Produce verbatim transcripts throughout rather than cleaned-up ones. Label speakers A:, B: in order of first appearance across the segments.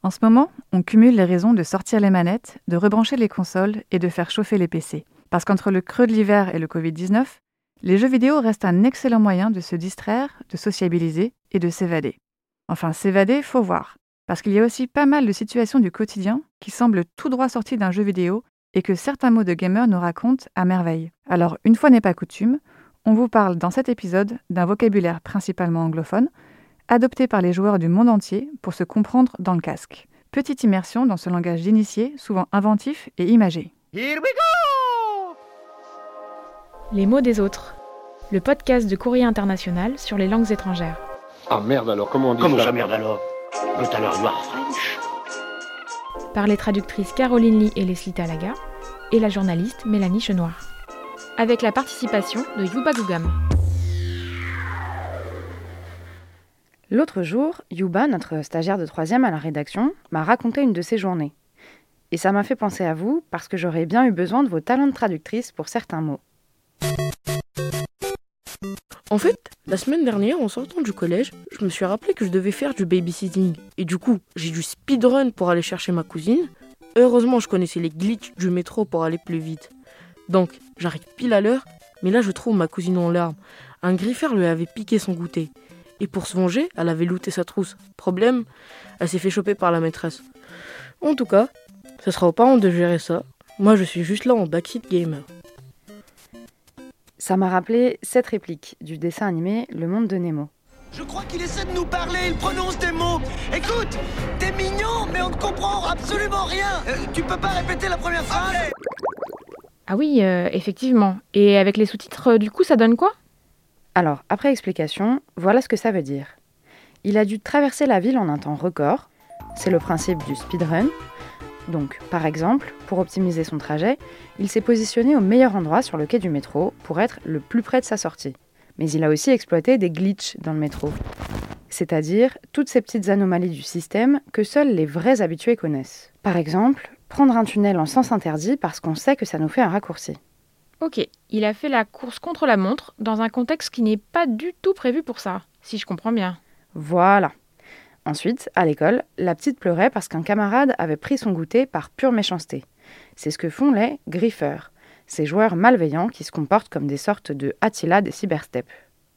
A: En ce moment, on cumule les raisons de sortir les manettes, de rebrancher les consoles et de faire chauffer les P C. Parce qu'entre le creux de l'hiver et le covid dix-neuf, les jeux vidéo restent un excellent moyen de se distraire, de sociabiliser et de s'évader. Enfin, s'évader, faut voir. Parce qu'il y a aussi pas mal de situations du quotidien qui semblent tout droit sorties d'un jeu vidéo et que certains mots de gamer nous racontent à merveille. Alors, une fois n'est pas coutume, on vous parle dans cet épisode d'un vocabulaire principalement anglophone, adopté par les joueurs du monde entier pour se comprendre dans le casque. Petite immersion dans ce langage d'initié, souvent inventif et imagé.
B: Here we go!
C: Les mots des autres. Le podcast de Courrier International sur les langues étrangères.
D: Ah merde alors, comment on dit
B: Comment
D: ça
B: ça merde alors? Tout à l'heure, you are French.
C: Par les traductrices Caroline Lee et Leslie Talaga et la journaliste Mélanie Chenoir. Avec la participation de Yuba Gougam.
E: L'autre jour, Yuba, notre stagiaire de troisième à la rédaction, m'a raconté une de ses journées. Et ça m'a fait penser à vous parce que j'aurais bien eu besoin de vos talents de traductrice pour certains mots.
F: En fait, la semaine dernière, en sortant du collège, je me suis rappelé que je devais faire du babysitting. Et du coup, j'ai dû speedrun pour aller chercher ma cousine. Heureusement, je connaissais les glitches du métro pour aller plus vite. Donc, j'arrive pile à l'heure, mais là, je trouve ma cousine en larmes. Un griffeur lui avait piqué son goûter. Et pour se venger, elle avait looté sa trousse. Problème, elle s'est fait choper par la maîtresse. En tout cas, ce sera aux parents de gérer ça. Moi, je suis juste là en backseat gamer.
E: Ça m'a rappelé cette réplique du dessin animé Le Monde de Nemo.
B: Je crois qu'il essaie de nous parler, il prononce des mots. Écoute, t'es mignon, mais on ne comprend absolument rien. Euh, tu peux pas répéter la première phrase?
C: Ah oui, euh, effectivement. Et avec les sous-titres, euh, du coup, ça donne quoi?
E: Alors, après explication, voilà ce que ça veut dire. Il a dû traverser la ville en un temps record. C'est le principe du speedrun. Donc, par exemple, pour optimiser son trajet, il s'est positionné au meilleur endroit sur le quai du métro pour être le plus près de sa sortie. Mais il a aussi exploité des glitches dans le métro. C'est-à-dire toutes ces petites anomalies du système que seuls les vrais habitués connaissent. Par exemple, prendre un tunnel en sens interdit parce qu'on sait que ça nous fait un raccourci.
C: Ok, il a fait la course contre la montre dans un contexte qui n'est pas du tout prévu pour ça, si je comprends bien.
E: Voilà. Ensuite, à l'école, la petite pleurait parce qu'un camarade avait pris son goûter par pure méchanceté. C'est ce que font les griffeurs, ces joueurs malveillants qui se comportent comme des sortes de Attila des cybersteppes.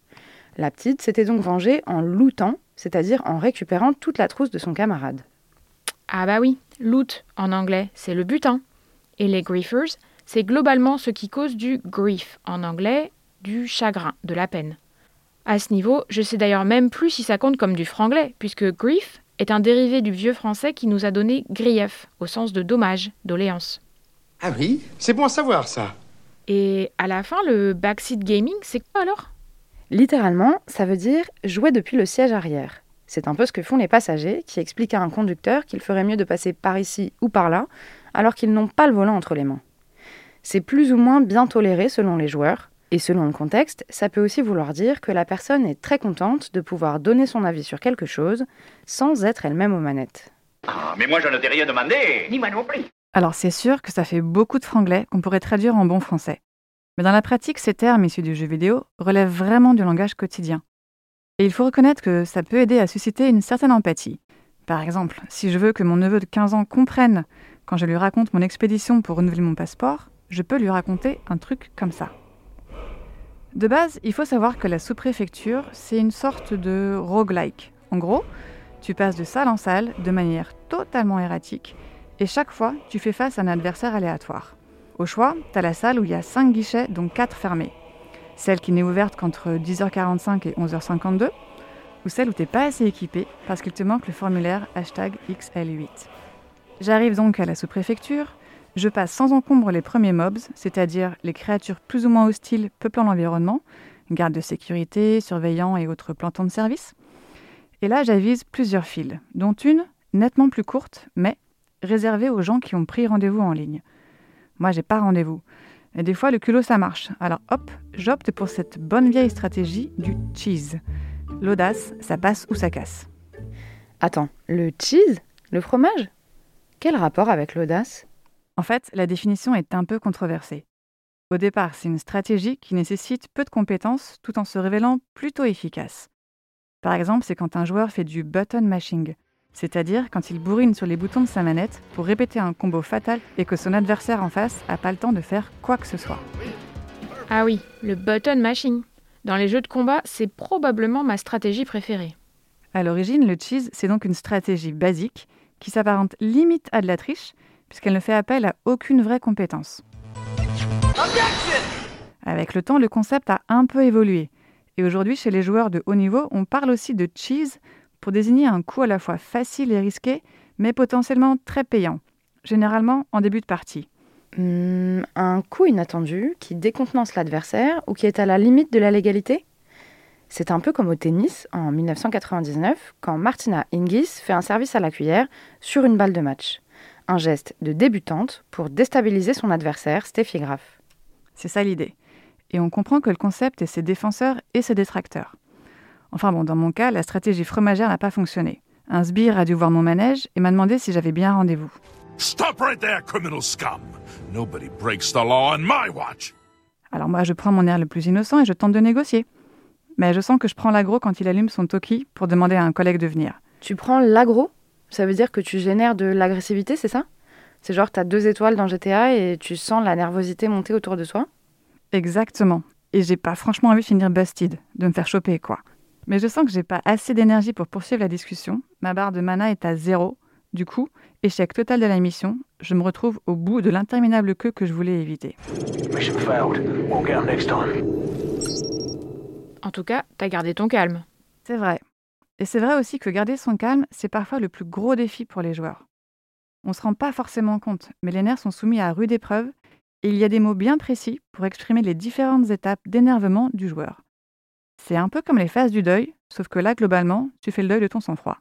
E: La petite s'était donc vengée en lootant, c'est-à-dire en récupérant toute la trousse de son camarade.
C: Ah bah oui, loot en anglais, c'est le butin. Et les griefers, c'est globalement ce qui cause du grief, en anglais, du chagrin, de la peine. À ce niveau, je sais d'ailleurs même plus si ça compte comme du franglais, puisque grief est un dérivé du vieux français qui nous a donné grief, au sens de dommage, doléance.
D: Ah oui, c'est bon à savoir ça.
C: Et à la fin, le backseat gaming, c'est quoi alors?
E: Littéralement, ça veut dire jouer depuis le siège arrière. C'est un peu ce que font les passagers qui expliquent à un conducteur qu'il ferait mieux de passer par ici ou par là, alors qu'ils n'ont pas le volant entre les mains. C'est plus ou moins bien toléré selon les joueurs, et selon le contexte, ça peut aussi vouloir dire que la personne est très contente de pouvoir donner son avis sur quelque chose sans être elle-même aux manettes.
B: Ah, mais moi je ne t'ai rien demandé. Ni moi non plus.
A: Alors c'est sûr que ça fait beaucoup de franglais qu'on pourrait traduire en bon français. Mais dans la pratique, ces termes issus du jeu vidéo relèvent vraiment du langage quotidien. Et il faut reconnaître que ça peut aider à susciter une certaine empathie. Par exemple, si je veux que mon neveu de quinze ans comprenne quand je lui raconte mon expédition pour renouveler mon passeport, je peux lui raconter un truc comme ça. De base, il faut savoir que la sous-préfecture, c'est une sorte de roguelike. En gros, tu passes de salle en salle de manière totalement erratique et chaque fois, tu fais face à un adversaire aléatoire. Au choix, tu as la salle où il y a cinq guichets, dont quatre fermés. Celle qui n'est ouverte qu'entre dix heures quarante-cinq et onze heures cinquante-deux, ou celle où tu n'es pas assez équipé parce qu'il te manque le formulaire hashtag X L huit. J'arrive donc à la sous-préfecture. Je passe sans encombre les premiers mobs, c'est-à-dire les créatures plus ou moins hostiles peuplant l'environnement, gardes de sécurité, surveillants et autres plantons de service. Et là, j'avise plusieurs files, dont une nettement plus courte, mais réservée aux gens qui ont pris rendez-vous en ligne. Moi, j'ai pas rendez-vous. Et des fois, le culot, ça marche. Alors hop, j'opte pour cette bonne vieille stratégie du cheese. L'audace, ça passe ou ça casse.
E: Attends, le cheese? Le fromage? Quel rapport avec l'audace?
A: En fait, la définition est un peu controversée. Au départ, c'est une stratégie qui nécessite peu de compétences tout en se révélant plutôt efficace. Par exemple, c'est quand un joueur fait du button mashing, c'est-à-dire quand il bourrine sur les boutons de sa manette pour répéter un combo fatal et que son adversaire en face n'a pas le temps de faire quoi que ce soit.
C: Ah oui, le button mashing. Dans les jeux de combat, c'est probablement ma stratégie préférée.
A: À l'origine, le cheese, c'est donc une stratégie basique qui s'apparente limite à de la triche, puisqu'elle ne fait appel à aucune vraie compétence. Avec le temps, le concept a un peu évolué. Et aujourd'hui, chez les joueurs de haut niveau, on parle aussi de cheese pour désigner un coup à la fois facile et risqué, mais potentiellement très payant, généralement en début de partie.
E: Mmh, un coup inattendu qui décontenance l'adversaire ou qui est à la limite de la légalité ? C'est un peu comme au tennis en dix-neuf cent quatre-vingt-dix-neuf, quand Martina Hingis fait un service à la cuillère sur une balle de match. Un geste de débutante pour déstabiliser son adversaire, Steffi Graf.
A: C'est ça l'idée. Et on comprend que le concept est ses défenseurs et ses détracteurs. Enfin bon, dans mon cas, la stratégie fromagère n'a pas fonctionné. Un sbire a dû voir mon manège et m'a demandé si j'avais bien rendez-vous.
G: Stop right there, criminal scum! Nobody breaks the law on my watch!
A: Alors moi, je prends mon air le plus innocent et je tente de négocier. Mais je sens que je prends l'aggro quand il allume son talkie pour demander à un collègue de venir.
E: Tu prends l'aggro ? Ça veut dire que tu génères de l'agressivité, c'est ça ? C'est genre t'as deux étoiles dans G T A et tu sens la nervosité monter autour de soi ?
A: Exactement. Et j'ai pas franchement envie de finir busted, de me faire choper, quoi. Mais je sens que j'ai pas assez d'énergie pour poursuivre la discussion. Ma barre de mana est à zéro. Du coup, échec total de la mission, je me retrouve au bout de l'interminable queue que je voulais éviter.
B: Mission failed. Won't get 'em next time.
C: En tout cas, t'as gardé ton calme.
A: C'est vrai. Et c'est vrai aussi que garder son calme, c'est parfois le plus gros défi pour les joueurs. On se rend pas forcément compte, mais les nerfs sont soumis à rude épreuve et il y a des mots bien précis pour exprimer les différentes étapes d'énervement du joueur. C'est un peu comme les phases du deuil, sauf que là, globalement, tu fais le deuil de ton sang-froid.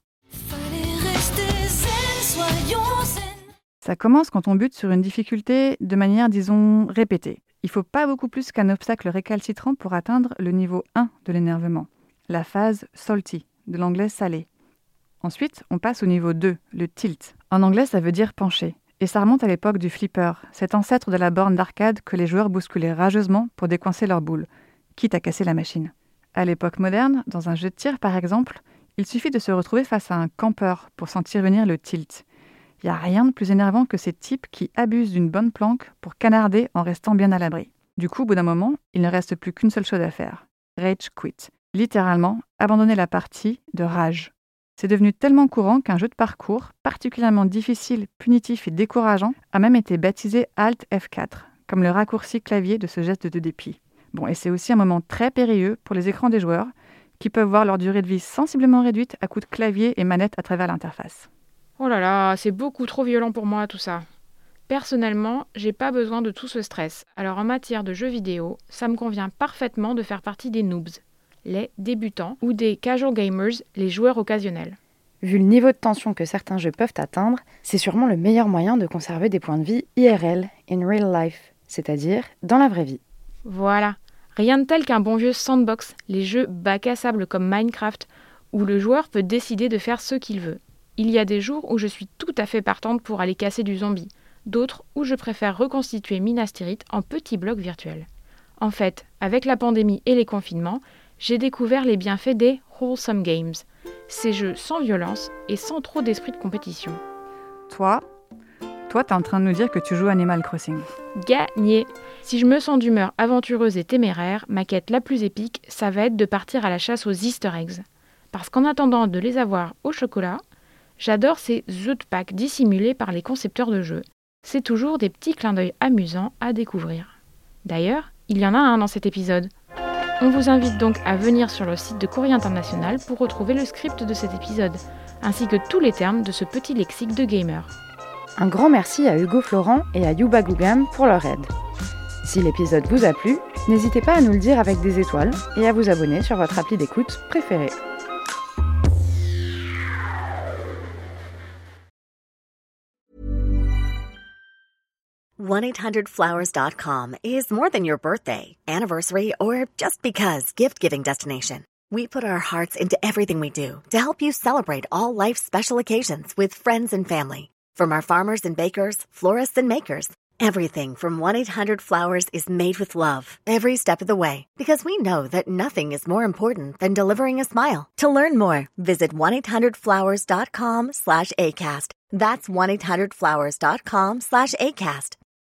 A: Ça commence quand on bute sur une difficulté de manière, disons, répétée. Il faut pas beaucoup plus qu'un obstacle récalcitrant pour atteindre le niveau un de l'énervement, la phase salty, de l'anglais salé. Ensuite, on passe au niveau deux, le tilt. En anglais, ça veut dire pencher. Et ça remonte à l'époque du flipper, cet ancêtre de la borne d'arcade que les joueurs bousculaient rageusement pour décoincer leur boule, quitte à casser la machine. À l'époque moderne, dans un jeu de tir par exemple, il suffit de se retrouver face à un campeur pour sentir venir le tilt. Il n'y a rien de plus énervant que ces types qui abusent d'une bonne planque pour canarder en restant bien à l'abri. Du coup, au bout d'un moment, il ne reste plus qu'une seule chose à faire. Rage quit. Littéralement, abandonner la partie de rage. C'est devenu tellement courant qu'un jeu de parcours, particulièrement difficile, punitif et décourageant, a même été baptisé Alt F quatre, comme le raccourci clavier de ce geste de dépit. Bon, et c'est aussi un moment très périlleux pour les écrans des joueurs, qui peuvent voir leur durée de vie sensiblement réduite à coups de clavier et manette à travers l'interface.
C: Oh là là, c'est beaucoup trop violent pour moi tout ça. Personnellement, j'ai pas besoin de tout ce stress, alors en matière de jeux vidéo, ça me convient parfaitement de faire partie des noobs, les débutants, ou des casual gamers, les joueurs occasionnels.
E: Vu le niveau de tension que certains jeux peuvent atteindre, c'est sûrement le meilleur moyen de conserver des points de vie I R L, in real life, c'est-à-dire dans la vraie vie.
C: Voilà, rien de tel qu'un bon vieux sandbox, les jeux bac à sable comme Minecraft, où le joueur peut décider de faire ce qu'il veut. Il y a des jours où je suis tout à fait partante pour aller casser du zombie, d'autres où je préfère reconstituer Minas Tirith en petits blocs virtuels. En fait, avec la pandémie et les confinements, j'ai découvert les bienfaits des wholesome games, ces jeux sans violence et sans trop d'esprit de compétition.
A: Toi, toi, t'es en train de nous dire que tu joues Animal Crossing.
C: Gagné! Si je me sens d'humeur aventureuse et téméraire, ma quête la plus épique, ça va être de partir à la chasse aux Easter eggs. Parce qu'en attendant de les avoir au chocolat, j'adore ces œufs de Pâques dissimulés par les concepteurs de jeux. C'est toujours des petits clins d'œil amusants à découvrir. D'ailleurs, il y en a un dans cet épisode. On vous invite donc à venir sur le site de Courrier International pour retrouver le script de cet épisode, ainsi que tous les termes de ce petit lexique de gamer.
E: Un grand merci à Hugo Florent et à Yuba Gougam pour leur aide. Si l'épisode vous a plu, n'hésitez pas à nous le dire avec des étoiles et à vous abonner sur votre appli d'écoute préférée.
H: one eight hundred flowers dot com is more than your birthday, anniversary, or just because gift-giving destination. We put our hearts into everything we do to help you celebrate all life's special occasions with friends and family. From our farmers and bakers, florists and makers, Everything from one eight hundred flowers is made with love, every step of the way. Because we know that nothing is more important than delivering a smile. To learn more, visit one eight hundred flowers dot com slash ACAST. That's one eight hundred flowers dot com slash ACAST.